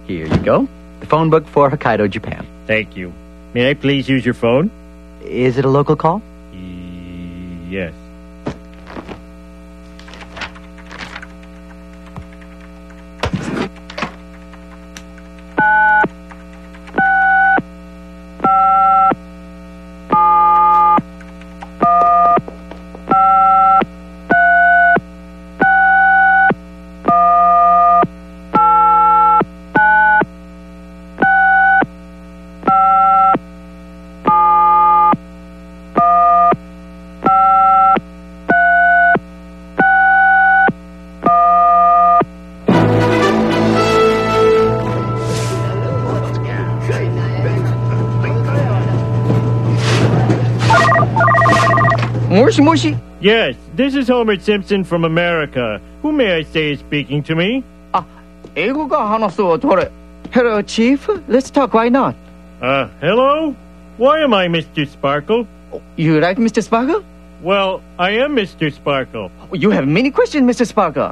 Here you go. The phone book for Hokkaido, Japan. Thank you. May I please use your phone? Is it a local call? Yes. Moshi. Yes, this is Homer Simpson from America. Who may I say is speaking to me? 英語が話そうとれ。Hello, Chief. Let's talk. Why not? Hello? Why am I Mr. Sparkle? You like Mr. Sparkle? Well, I am Mr. Sparkle. You have many questions, Mr. Sparkle.